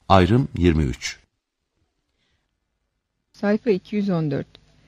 Ayrım 23. Sayfa 214.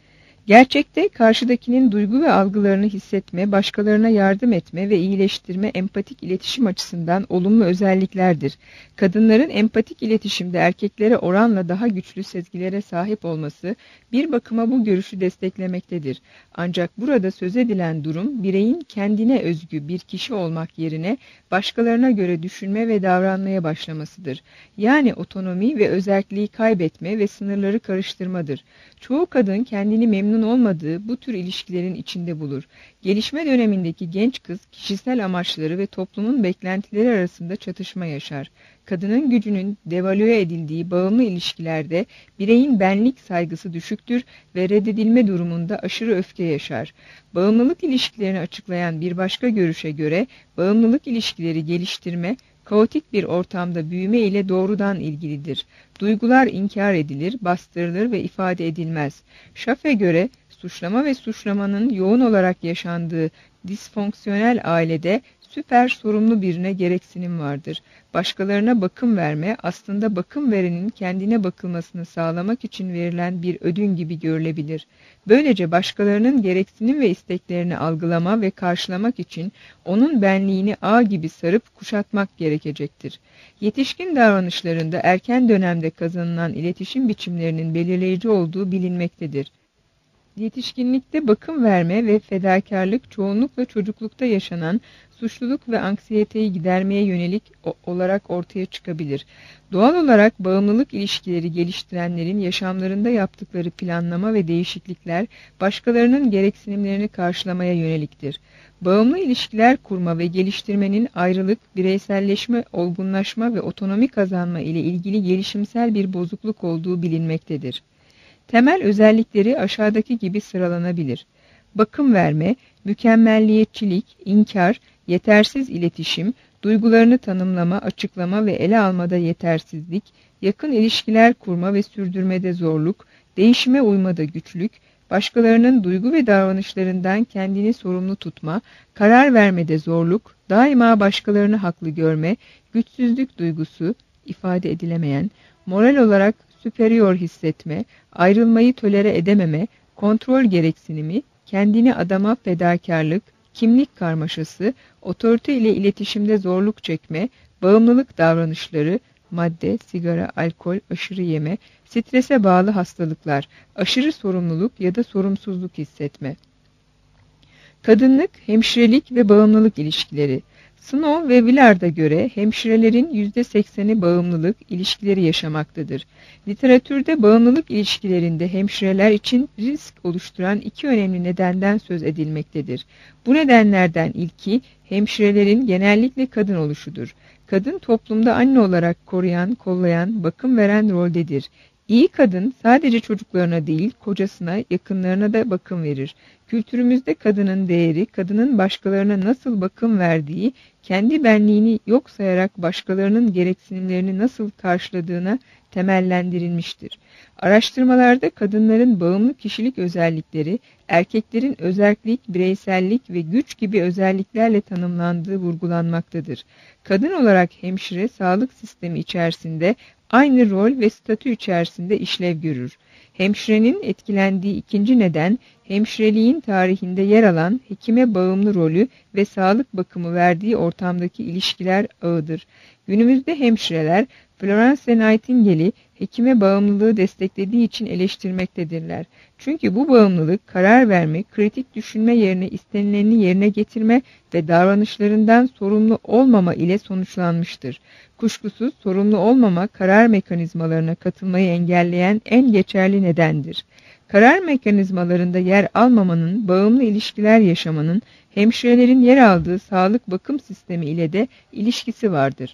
Gerçekte karşıdakinin duygu ve algılarını hissetme, başkalarına yardım etme ve iyileştirme empatik iletişim açısından olumlu özelliklerdir. Kadınların empatik iletişimde erkeklere oranla daha güçlü sezgilere sahip olması bir bakıma bu görüşü desteklemektedir. Ancak burada söz edilen durum bireyin kendine özgü bir kişi olmak yerine başkalarına göre düşünme ve davranmaya başlamasıdır. Yani otonomi ve özerkliği kaybetme ve sınırları karıştırmadır. Çoğu kadın kendini memnun olmadığı bu tür ilişkilerin içinde bulur. Gelişme dönemindeki genç kız kişisel amaçları ve toplumun beklentileri arasında çatışma yaşar. Kadının gücünün devalüe edildiği bağımlı ilişkilerde bireyin benlik saygısı düşüktür ve reddedilme durumunda aşırı öfke yaşar. Bağımlılık ilişkilerini açıklayan bir başka görüşe göre bağımlılık ilişkileri geliştirme, kaotik bir ortamda büyüme ile doğrudan ilgilidir. Duygular inkar edilir, bastırılır ve ifade edilmez. Schaff'e göre suçlama ve suçlamanın yoğun olarak yaşandığı disfonksiyonel ailede süper sorumlu birine gereksinim vardır. Başkalarına bakım verme aslında bakım verenin kendine bakılmasını sağlamak için verilen bir ödün gibi görülebilir. Böylece başkalarının gereksinim ve isteklerini algılama ve karşılamak için onun benliğini ağ gibi sarıp kuşatmak gerekecektir. Yetişkin davranışlarında erken dönemde kazanılan iletişim biçimlerinin belirleyici olduğu bilinmektedir. Yetişkinlikte bakım verme ve fedakarlık çoğunlukla çocuklukta yaşanan suçluluk ve anksiyeteyi gidermeye yönelik olarak ortaya çıkabilir. Doğal olarak bağımlılık ilişkileri geliştirenlerin yaşamlarında yaptıkları planlama ve değişiklikler başkalarının gereksinimlerini karşılamaya yöneliktir. Bağımlı ilişkiler kurma ve geliştirmenin ayrılık, bireyselleşme, olgunlaşma ve otonomi kazanma ile ilgili gelişimsel bir bozukluk olduğu bilinmektedir. Temel özellikleri aşağıdaki gibi sıralanabilir. Bakım verme, mükemmelliyetçilik, inkar, yetersiz iletişim, duygularını tanımlama, açıklama ve ele almada yetersizlik, yakın ilişkiler kurma ve sürdürmede zorluk, değişime uymada güçlük, başkalarının duygu ve davranışlarından kendini sorumlu tutma, karar vermede zorluk, daima başkalarını haklı görme, güçsüzlük duygusu, ifade edilemeyen, moral olarak superior hissetme, ayrılmayı tolere edememe, kontrol gereksinimi, kendini adama fedakarlık, kimlik karmaşası, otorite ile iletişimde zorluk çekme, bağımlılık davranışları, madde, sigara, alkol, aşırı yeme, strese bağlı hastalıklar, aşırı sorumluluk ya da sorumsuzluk hissetme. Kadınlık, hemşirelik ve bağımlılık ilişkileri. Snow ve Willard'a göre hemşirelerin %80'i bağımlılık ilişkileri yaşamaktadır. Literatürde bağımlılık ilişkilerinde hemşireler için risk oluşturan iki önemli nedenden söz edilmektedir. Bu nedenlerden ilki hemşirelerin genellikle kadın oluşudur. Kadın toplumda anne olarak koruyan, kollayan, bakım veren roldedir. İyi kadın sadece çocuklarına değil, kocasına, yakınlarına da bakım verir. Kültürümüzde kadının değeri, kadının başkalarına nasıl bakım verdiği, kendi benliğini yok sayarak başkalarının gereksinimlerini nasıl karşıladığına temellendirilmiştir. Araştırmalarda kadınların bağımlı kişilik özellikleri, erkeklerin özerklik, bireysellik ve güç gibi özelliklerle tanımlandığı vurgulanmaktadır. Kadın olarak hemşire, sağlık sistemi içerisinde aynı rol ve statü içerisinde işlev görür. Hemşirenin etkilendiği ikinci neden, hemşireliğin tarihinde yer alan hekime bağımlı rolü ve sağlık bakımı verdiği ortamdaki ilişkiler ağıdır. Günümüzde hemşireler, Florence Nightingale'i hekime bağımlılığı desteklediği için eleştirmektedirler. Çünkü bu bağımlılık karar verme, kritik düşünme yerine istenilenini yerine getirme ve davranışlarından sorumlu olmama ile sonuçlanmıştır. Kuşkusuz sorumlu olmama karar mekanizmalarına katılmayı engelleyen en geçerli nedendir. Karar mekanizmalarında yer almamanın, bağımlı ilişkiler yaşamanın, hemşirelerin yer aldığı sağlık bakım sistemi ile de ilişkisi vardır.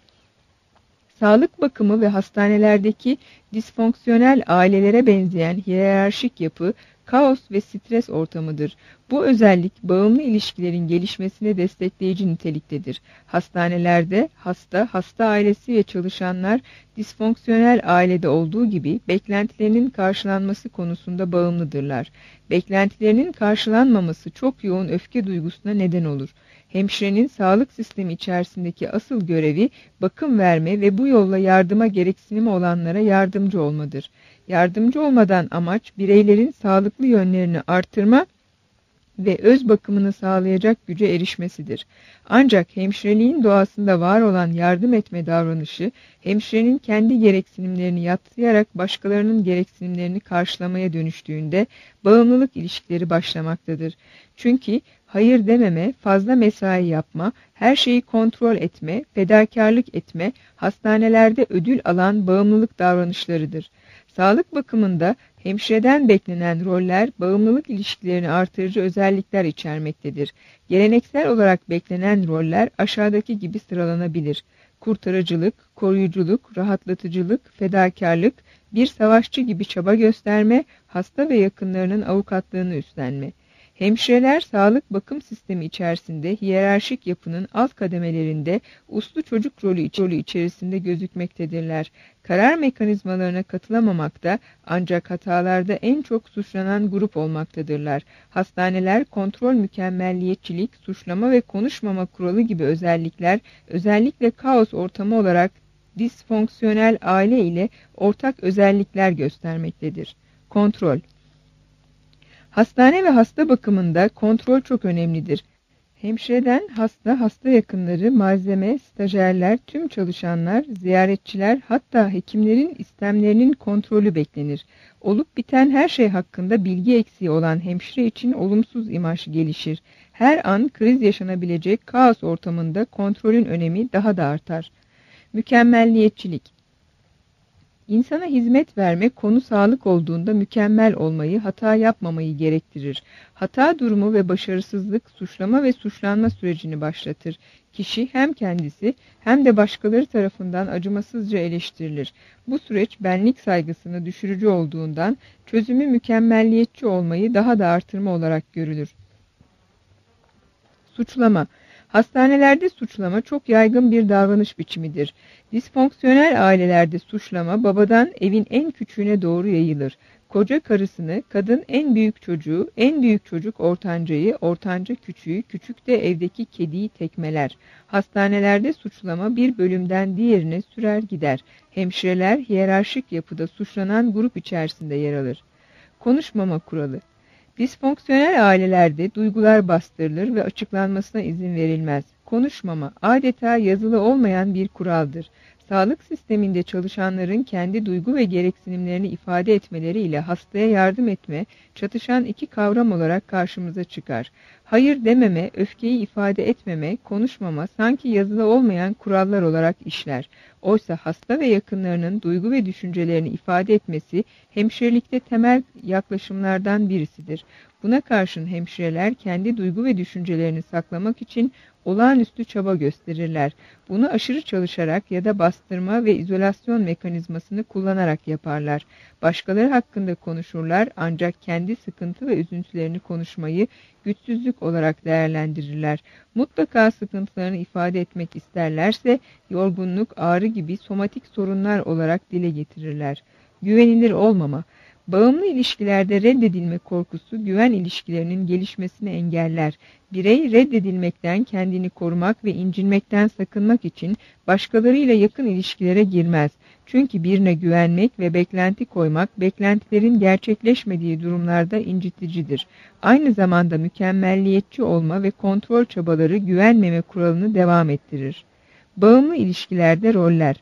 Sağlık bakımı ve hastanelerdeki disfonksiyonel ailelere benzeyen hiyerarşik yapı, kaos ve stres ortamıdır. Bu özellik bağımlı ilişkilerin gelişmesine destekleyici niteliktedir. Hastanelerde hasta ailesi ve çalışanlar disfonksiyonel ailede olduğu gibi beklentilerinin karşılanması konusunda bağımlıdırlar. Beklentilerinin karşılanmaması çok yoğun öfke duygusuna neden olur. Hemşirenin sağlık sistemi içerisindeki asıl görevi bakım verme ve bu yolla yardıma gereksinimi olanlara yardımcı olmadır. Yardımcı olmadan amaç bireylerin sağlıklı yönlerini artırma ve öz bakımını sağlayacak güce erişmesidir. Ancak hemşireliğin doğasında var olan yardım etme davranışı, hemşirenin kendi gereksinimlerini yadsıyarak başkalarının gereksinimlerini karşılamaya dönüştüğünde bağımlılık ilişkileri başlamaktadır. Çünkü hayır dememe, fazla mesai yapma, her şeyi kontrol etme, fedakarlık etme, hastanelerde ödül alan bağımlılık davranışlarıdır. Sağlık bakımında hemşireden beklenen roller bağımlılık ilişkilerini artırıcı özellikler içermektedir. Geleneksel olarak beklenen roller aşağıdaki gibi sıralanabilir: kurtarıcılık, koruyuculuk, rahatlatıcılık, fedakarlık, bir savaşçı gibi çaba gösterme, hasta ve yakınlarının avukatlığını üstlenme. Hemşireler sağlık bakım sistemi içerisinde hiyerarşik yapının alt kademelerinde uslu çocuk rolü içerisinde gözükmektedirler. Karar mekanizmalarına katılamamakta ancak hatalarda en çok suçlanan grup olmaktadırlar. Hastaneler kontrol, mükemmelliyetçilik, suçlama ve konuşmama kuralı gibi özellikler özellikle kaos ortamı olarak disfonksiyonel aile ile ortak özellikler göstermektedir. Kontrol. Hastane ve hasta bakımında kontrol çok önemlidir. Hemşireden hasta yakınları, malzeme, stajyerler, tüm çalışanlar, ziyaretçiler, hatta hekimlerin istemlerinin kontrolü beklenir. Olup biten her şey hakkında bilgi eksiği olan hemşire için olumsuz imaj gelişir. Her an kriz yaşanabilecek kaos ortamında kontrolün önemi daha da artar. Mükemmelliyetçilik. İnsana hizmet verme konu sağlık olduğunda mükemmel olmayı, hata yapmamayı gerektirir. Hata durumu ve başarısızlık, suçlama ve suçlanma sürecini başlatır. Kişi hem kendisi hem de başkaları tarafından acımasızca eleştirilir. Bu süreç benlik saygısını düşürücü olduğundan çözümü mükemmelliyetçi olmayı daha da artırma olarak görülür. Suçlama. Hastanelerde suçlama çok yaygın bir davranış biçimidir. Disfonksiyonel ailelerde suçlama babadan evin en küçüğüne doğru yayılır. Koca karısını, kadın en büyük çocuğu, en büyük çocuk ortancayı, ortanca küçüğü, küçük de evdeki kediyi tekmeler. Hastanelerde suçlama bir bölümden diğerine sürer gider. Hemşireler hiyerarşik yapıda suçlanan grup içerisinde yer alır. Konuşmama kuralı. Disfonksiyonel ailelerde duygular bastırılır ve açıklanmasına izin verilmez. Konuşmama adeta yazılı olmayan bir kuraldır. Sağlık sisteminde çalışanların kendi duygu ve gereksinimlerini ifade etmeleriyle hastaya yardım etme, çatışan iki kavram olarak karşımıza çıkar. Hayır dememe, öfkeyi ifade etmeme, konuşmama sanki yazılı olmayan kurallar olarak işler. Oysa hasta ve yakınlarının duygu ve düşüncelerini ifade etmesi hemşirelikte temel yaklaşımlardan birisidir. Buna karşın hemşireler kendi duygu ve düşüncelerini saklamak için olağanüstü çaba gösterirler. Bunu aşırı çalışarak ya da bastırma ve izolasyon mekanizmasını kullanarak yaparlar. Başkaları hakkında konuşurlar ancak kendi sıkıntı ve üzüntülerini konuşmayı güçsüzlük olarak değerlendirirler. Mutlaka sıkıntılarını ifade etmek isterlerse yorgunluk, ağrı gibi somatik sorunlar olarak dile getirirler. Güvenilir olmama. Bağımlı ilişkilerde reddedilme korkusu güven ilişkilerinin gelişmesini engeller. Birey reddedilmekten kendini korumak ve incinmekten sakınmak için başkalarıyla yakın ilişkilere girmez. Çünkü birine güvenmek ve beklenti koymak, beklentilerin gerçekleşmediği durumlarda inciticidir. Aynı zamanda mükemmelliyetçi olma ve kontrol çabaları güvenmeme kuralını devam ettirir. Bağımlı ilişkilerde roller.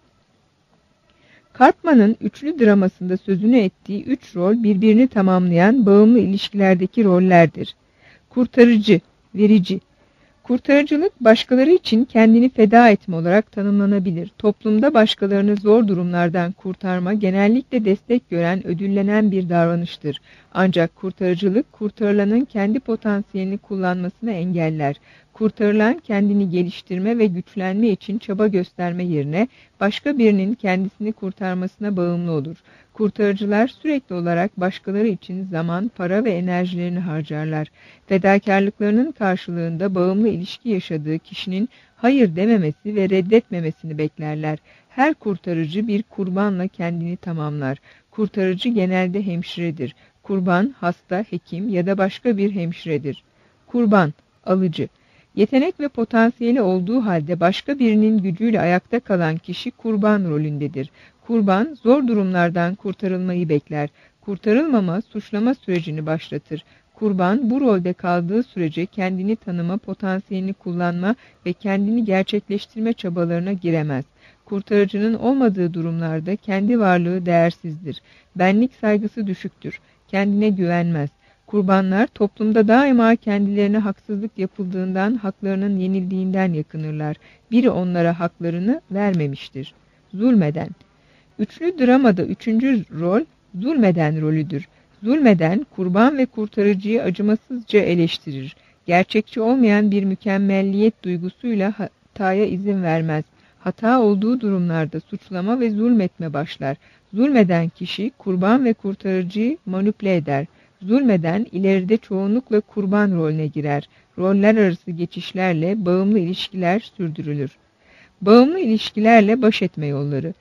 Karpman'ın üçlü dramasında sözünü ettiği üç rol birbirini tamamlayan bağımlı ilişkilerdeki rollerdir. Kurtarıcı, verici. Kurtarıcılık başkaları için kendini feda etme olarak tanımlanabilir. Toplumda başkalarını zor durumlardan kurtarma genellikle destek gören, ödüllenen bir davranıştır. Ancak kurtarıcılık kurtarılanın kendi potansiyelini kullanmasını engeller. Kurtarılan kendini geliştirme ve güçlenme için çaba gösterme yerine başka birinin kendisini kurtarmasına bağımlı olur. Kurtarıcılar sürekli olarak başkaları için zaman, para ve enerjilerini harcarlar. Fedakarlıklarının karşılığında bağımlı ilişki yaşadığı kişinin hayır dememesi ve reddetmemesini beklerler. Her kurtarıcı bir kurbanla kendini tamamlar. Kurtarıcı genelde hemşiredir. Kurban, hasta, hekim ya da başka bir hemşiredir. Kurban, alıcı. Yetenek ve potansiyeli olduğu halde başka birinin gücüyle ayakta kalan kişi kurban rolündedir. Kurban, zor durumlardan kurtarılmayı bekler. Kurtarılmama, suçlama sürecini başlatır. Kurban, bu rolde kaldığı sürece kendini tanıma, potansiyelini kullanma ve kendini gerçekleştirme çabalarına giremez. Kurtarıcının olmadığı durumlarda kendi varlığı değersizdir. Benlik saygısı düşüktür. Kendine güvenmez. Kurbanlar toplumda daima kendilerine haksızlık yapıldığından, haklarının yenildiğinden yakınırlar. Biri onlara haklarını vermemiştir. Zulmeden. Üçlü dramada üçüncü rol, zulmeden rolüdür. Zulmeden, kurban ve kurtarıcıyı acımasızca eleştirir. Gerçekçi olmayan bir mükemmelliyet duygusuyla hataya izin vermez. Hata olduğu durumlarda suçlama ve zulmetme başlar. Zulmeden kişi, kurban ve kurtarıcıyı manipüle eder. Zulmeden ileride çoğunlukla kurban rolüne girer. Roller arası geçişlerle bağımlı ilişkiler sürdürülür. Bağımlı ilişkilerle baş etme yolları.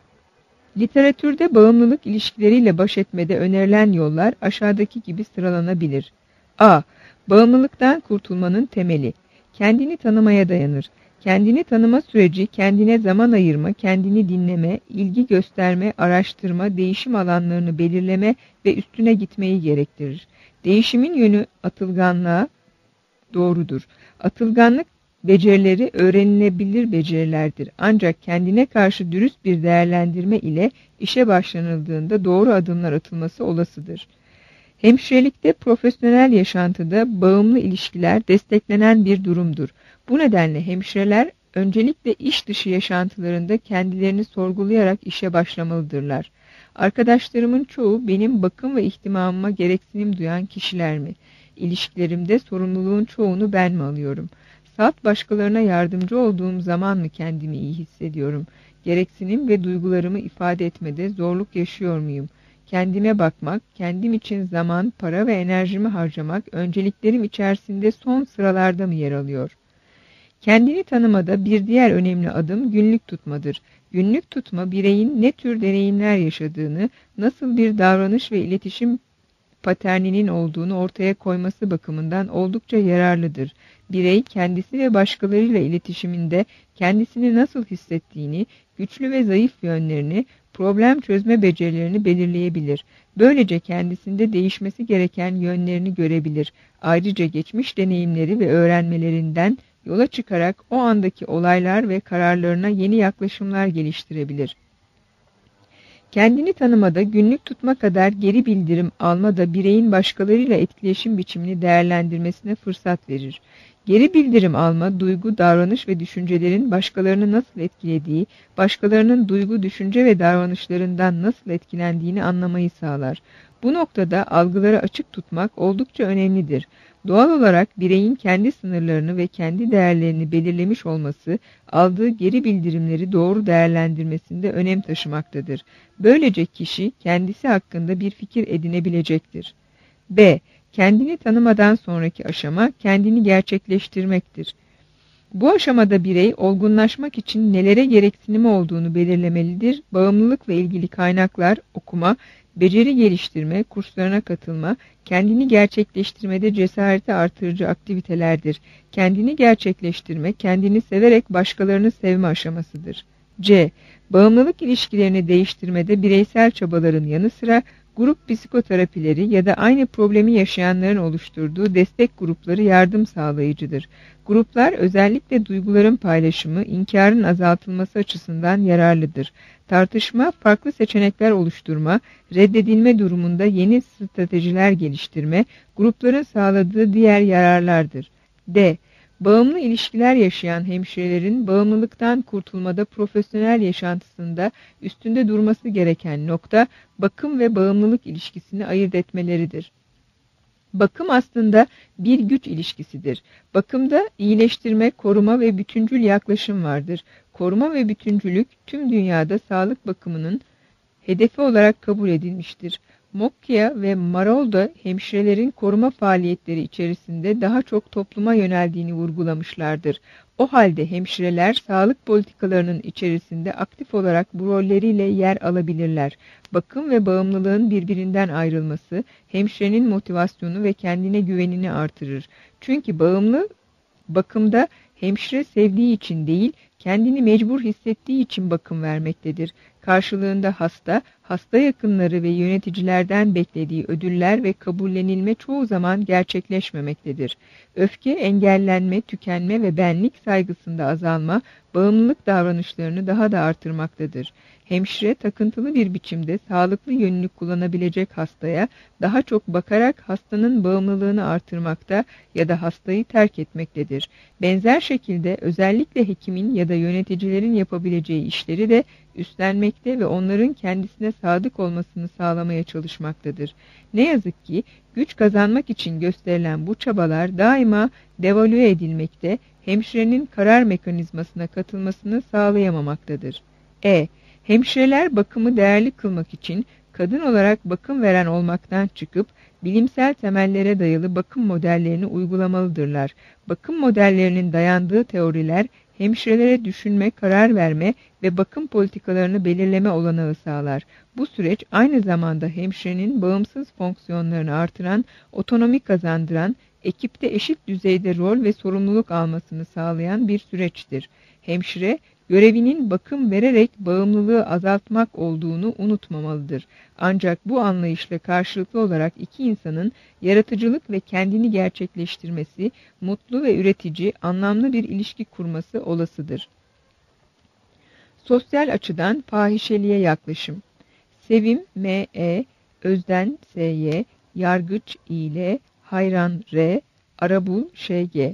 Literatürde bağımlılık ilişkileriyle baş etmede önerilen yollar aşağıdaki gibi sıralanabilir. A. Bağımlılıktan kurtulmanın temeli. Kendini tanımaya dayanır. Kendini tanıma süreci, kendine zaman ayırma, kendini dinleme, ilgi gösterme, araştırma, değişim alanlarını belirleme ve üstüne gitmeyi gerektirir. Değişimin yönü atılganlığa doğrudur. Atılganlık becerileri öğrenilebilir becerilerdir. Ancak kendine karşı dürüst bir değerlendirme ile işe başlanıldığında doğru adımlar atılması olasıdır. Hemşirelikte profesyonel yaşantıda bağımlı ilişkiler desteklenen bir durumdur. Bu nedenle hemşireler öncelikle iş dışı yaşantılarında kendilerini sorgulayarak işe başlamalıdırlar. Arkadaşlarımın çoğu benim bakım ve ihtimamıma gereksinim duyan kişiler mi? İlişkilerimde sorumluluğun çoğunu ben mi alıyorum? Salt başkalarına yardımcı olduğum zaman mı kendimi iyi hissediyorum? Gereksinim ve duygularımı ifade etmede zorluk yaşıyor muyum? Kendime bakmak, kendim için zaman, para ve enerjimi harcamak önceliklerim içerisinde son sıralarda mı yer alıyor? Kendini tanımada bir diğer önemli adım günlük tutmadır. Günlük tutma, bireyin ne tür deneyimler yaşadığını, nasıl bir davranış ve iletişim paterninin olduğunu ortaya koyması bakımından oldukça yararlıdır. Birey kendisi ve başkalarıyla iletişiminde kendisini nasıl hissettiğini, güçlü ve zayıf yönlerini, problem çözme becerilerini belirleyebilir. Böylece kendisinde değişmesi gereken yönlerini görebilir. Ayrıca geçmiş deneyimleri ve öğrenmelerinden yola çıkarak o andaki olaylar ve kararlarına yeni yaklaşımlar geliştirebilir. Kendini tanımada günlük tutma kadar geri bildirim alma da bireyin başkalarıyla etkileşim biçimini değerlendirmesine fırsat verir. Geri bildirim alma, duygu, davranış ve düşüncelerin başkalarını nasıl etkilediği, başkalarının duygu, düşünce ve davranışlarından nasıl etkilendiğini anlamayı sağlar. Bu noktada algıları açık tutmak oldukça önemlidir. Doğal olarak bireyin kendi sınırlarını ve kendi değerlerini belirlemiş olması, aldığı geri bildirimleri doğru değerlendirmesinde önem taşımaktadır. Böylece kişi kendisi hakkında bir fikir edinebilecektir. B. Kendini tanımadan sonraki aşama kendini gerçekleştirmektir. Bu aşamada birey olgunlaşmak için nelere gereksinimi olduğunu belirlemelidir. Bağımlılıkla ilgili kaynaklar okuma, beceri geliştirme, kurslarına katılma, kendini gerçekleştirmede cesareti artırıcı aktivitelerdir. Kendini gerçekleştirme, kendini severek başkalarını sevme aşamasıdır. C. Bağımlılık ilişkilerini değiştirmede bireysel çabaların yanı sıra grup psikoterapileri ya da aynı problemi yaşayanların oluşturduğu destek grupları yardım sağlayıcıdır. Gruplar özellikle duyguların paylaşımı, inkarın azaltılması açısından yararlıdır. Tartışma, farklı seçenekler oluşturma, reddedilme durumunda yeni stratejiler geliştirme, grupların sağladığı diğer yararlardır. D. Bağımlı ilişkiler yaşayan hemşirelerin bağımlılıktan kurtulmada profesyonel yaşantısında üstünde durması gereken nokta, bakım ve bağımlılık ilişkisini ayırt etmeleridir. Bakım aslında bir güç ilişkisidir. Bakımda iyileştirme, koruma ve bütüncül yaklaşım vardır. Koruma ve bütüncülük tüm dünyada sağlık bakımının hedefi olarak kabul edilmiştir. Moccia ve Marol da hemşirelerin koruma faaliyetleri içerisinde daha çok topluma yöneldiğini vurgulamışlardır. O halde hemşireler sağlık politikalarının içerisinde aktif olarak bu rolleriyle yer alabilirler. Bakım ve bağımlılığın birbirinden ayrılması, hemşirenin motivasyonu ve kendine güvenini artırır. Çünkü bağımlı Bakımda hemşire sevdiği için değil, kendini mecbur hissettiği için bakım vermektedir. Karşılığında hasta yakınları ve yöneticilerden beklediği ödüller ve kabullenilme çoğu zaman gerçekleşmemektedir. Öfke, engellenme, tükenme ve benlik saygısında azalma, bağımlılık davranışlarını daha da artırmaktadır. Hemşire takıntılı bir biçimde sağlıklı yönünü kullanabilecek hastaya daha çok bakarak hastanın bağımlılığını artırmakta ya da hastayı terk etmektedir. Benzer şekilde özellikle hekimin ya da yöneticilerin yapabileceği işleri de üstlenmekte ve onların kendisine sadık olmasını sağlamaya çalışmaktadır. Ne yazık ki güç kazanmak için gösterilen bu çabalar daima devalüe edilmekte, hemşirenin karar mekanizmasına katılmasını sağlayamamaktadır. Hemşireler bakımı değerli kılmak için kadın olarak bakım veren olmaktan çıkıp bilimsel temellere dayalı bakım modellerini uygulamalıdırlar. Bakım modellerinin dayandığı teoriler hemşirelere düşünme, karar verme ve bakım politikalarını belirleme olanağı sağlar. Bu süreç aynı zamanda hemşirenin bağımsız fonksiyonlarını artıran, otonomi kazandıran, ekipte eşit düzeyde rol ve sorumluluk almasını sağlayan bir süreçtir. Hemşire, görevinin bakım vererek bağımlılığı azaltmak olduğunu unutmamalıdır. Ancak bu anlayışla karşılıklı olarak iki insanın yaratıcılık ve kendini gerçekleştirmesi, mutlu ve üretici, anlamlı bir ilişki kurması olasıdır. Sosyal açıdan fahişeliğe yaklaşım. Sevim M.E., Özden S.Y., Yargıç İ.L., Hayran R., Arabul Ş.G.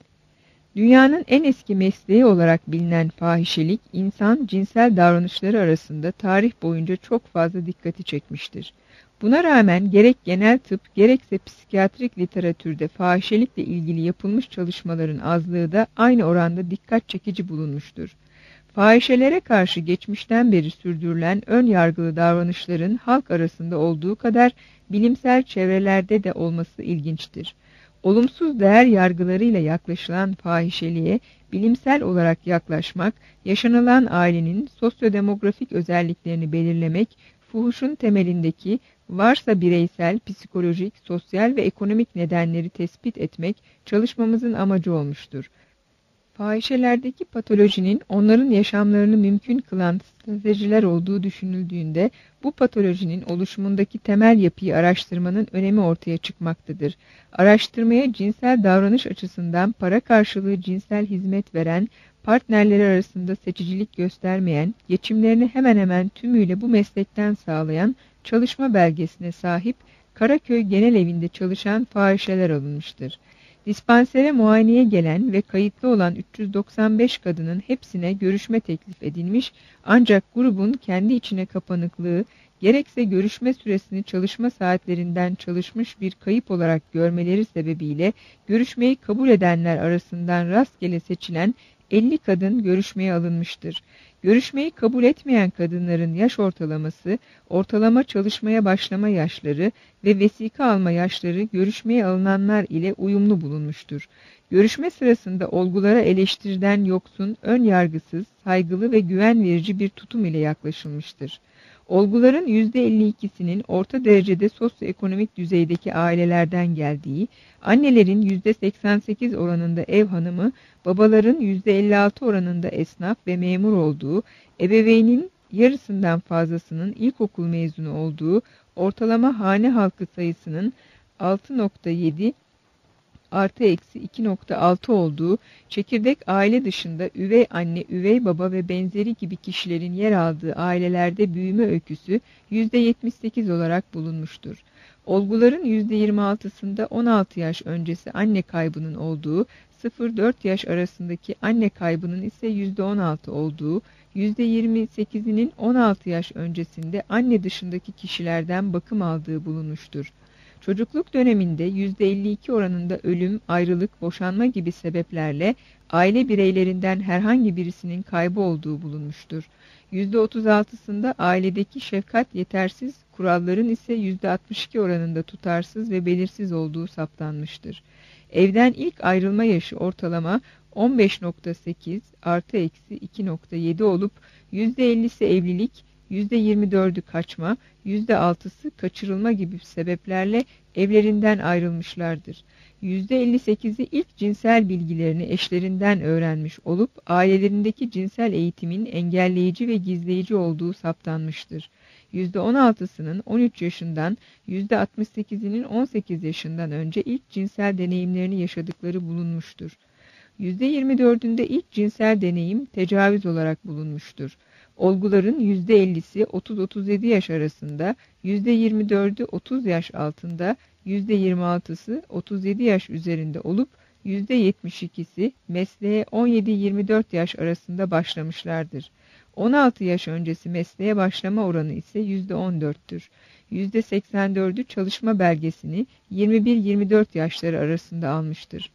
Dünyanın en eski mesleği olarak bilinen fahişelik, insan cinsel davranışları arasında tarih boyunca çok fazla dikkati çekmiştir. Buna rağmen gerek genel tıp gerekse psikiyatrik literatürde fahişelikle ilgili yapılmış çalışmaların azlığı da aynı oranda dikkat çekici bulunmuştur. Fahişelere karşı geçmişten beri sürdürülen ön yargılı davranışların halk arasında olduğu kadar bilimsel çevrelerde de olması ilginçtir. Olumsuz değer yargılarıyla yaklaşılan fahişeliğe bilimsel olarak yaklaşmak, yaşanılan ailenin sosyodemografik özelliklerini belirlemek, fuhuşun temelindeki varsa bireysel, psikolojik, sosyal ve ekonomik nedenleri tespit etmek çalışmamızın amacı olmuştur. Fahişelerdeki patolojinin onların yaşamlarını mümkün kılan stratejiler olduğu düşünüldüğünde bu patolojinin oluşumundaki temel yapıyı araştırmanın önemi ortaya çıkmaktadır. Araştırmaya cinsel davranış açısından para karşılığı cinsel hizmet veren, partnerleri arasında seçicilik göstermeyen, geçimlerini hemen hemen tümüyle bu meslekten sağlayan çalışma belgesine sahip Karaköy Genel Evi'nde çalışan fahişeler alınmıştır. Dispansere muayeneye gelen ve kayıtlı olan 395 kadının hepsine görüşme teklif edilmiş ancak grubun kendi içine kapanıklığı, gerekse görüşme süresini çalışma saatlerinden çalışmış bir kayıp olarak görmeleri sebebiyle görüşmeyi kabul edenler arasından rastgele seçilen 50 kadın görüşmeye alınmıştır. Görüşmeyi kabul etmeyen kadınların yaş ortalaması, ortalama çalışmaya başlama yaşları ve vesika alma yaşları görüşmeye alınanlar ile uyumlu bulunmuştur. Görüşme sırasında olgulara eleştiriden yoksun, ön yargısız, saygılı ve güven verici bir tutum ile yaklaşılmıştır. Olguların %52'sinin orta derecede sosyoekonomik düzeydeki ailelerden geldiği, annelerin %88 oranında ev hanımı, babaların %56 oranında esnaf ve memur olduğu, ebeveynin yarısından fazlasının ilkokul mezunu olduğu, ortalama hane halkı sayısının 6,7 artı eksi 2,6 olduğu, çekirdek aile dışında üvey anne, üvey baba ve benzeri gibi kişilerin yer aldığı ailelerde büyüme öyküsü %78 olarak bulunmuştur. Olguların %26'sında 16 yaş öncesi anne kaybının olduğu, 0-4 yaş arasındaki anne kaybının ise %16 olduğu, %28'inin 16 yaş öncesinde anne dışındaki kişilerden bakım aldığı bulunmuştur. Çocukluk döneminde %52 oranında ölüm, ayrılık, boşanma gibi sebeplerle aile bireylerinden herhangi birisinin kaybı olduğu bulunmuştur. %36'sında ailedeki şefkat yetersiz, kuralların ise %62 oranında tutarsız ve belirsiz olduğu saptanmıştır. Evden ilk ayrılma yaşı ortalama 15,8 artı eksi 2,7 olup %50'si evlilik, %24'ü kaçma, %6'sı kaçırılma gibi sebeplerle evlerinden ayrılmışlardır. %58'i ilk cinsel bilgilerini eşlerinden öğrenmiş olup ailelerindeki cinsel eğitimin engelleyici ve gizleyici olduğu saptanmıştır. %16'sının 13 yaşından, %68'inin 18 yaşından önce ilk cinsel deneyimlerini yaşadıkları bulunmuştur. %24'ünde ilk cinsel deneyim tecavüz olarak bulunmuştur. Olguların %50'si 30-37 yaş arasında, %24'ü 30 yaş altında, %26'sı 37 yaş üzerinde olup %72'si mesleğe 17-24 yaş arasında başlamışlardır. 16 yaş öncesi mesleğe başlama oranı ise %14'tür. %84'ü çalışma belgesini 21-24 yaşları arasında almıştır.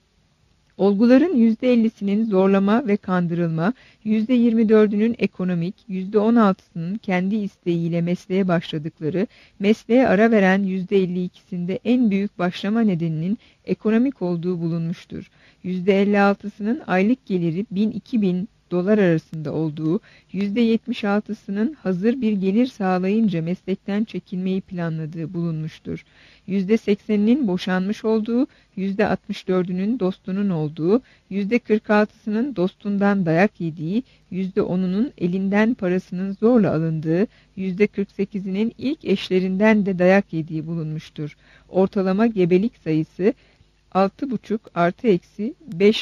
Olguların %50'sinin zorlama ve kandırılma, %24'ünün ekonomik, %16'sının kendi isteğiyle mesleğe başladıkları, mesleğe ara veren %52'sinde en büyük başlama nedeninin ekonomik olduğu bulunmuştur. %56'sının aylık geliri 1000-2000 dolar arasında olduğu, %76'sının hazır bir gelir sağlayınca meslekten çekilmeyi planladığı bulunmuştur. %80'inin boşanmış olduğu, %64'ünün dostunun olduğu, %46'sının dostundan dayak yediği, %10'unun elinden parasının zorla alındığı, %48'inin ilk eşlerinden de dayak yediği bulunmuştur. Ortalama gebelik sayısı 6,5 artı eksi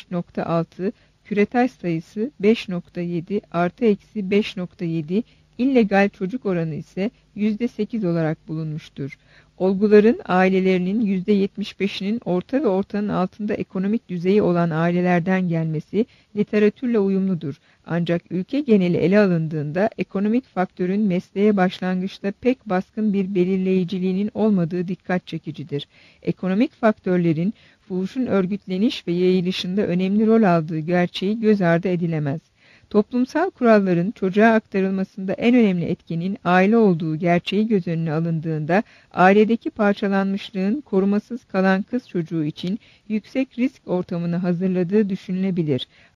5,6, küretaj sayısı 5,7 artı eksi 5,7, illegal çocuk oranı ise %8 olarak bulunmuştur. Olguların ailelerinin %75'inin orta ve ortanın altında ekonomik düzeyi olan ailelerden gelmesi literatürle uyumludur. Ancak ülke geneli ele alındığında ekonomik faktörün mesleğe başlangıçta pek baskın bir belirleyiciliğinin olmadığı dikkat çekicidir. Ekonomik faktörlerin fuhuşun örgütleniş ve yayılışında önemli rol aldığı gerçeği göz ardı edilemez. Toplumsal kuralların çocuğa aktarılmasında en önemli etkenin aile olduğu gerçeği göz önüne alındığında, ailedeki parçalanmışlığın korumasız kalan kız çocuğu için yüksek risk ortamını hazırladığı düşünülebilir.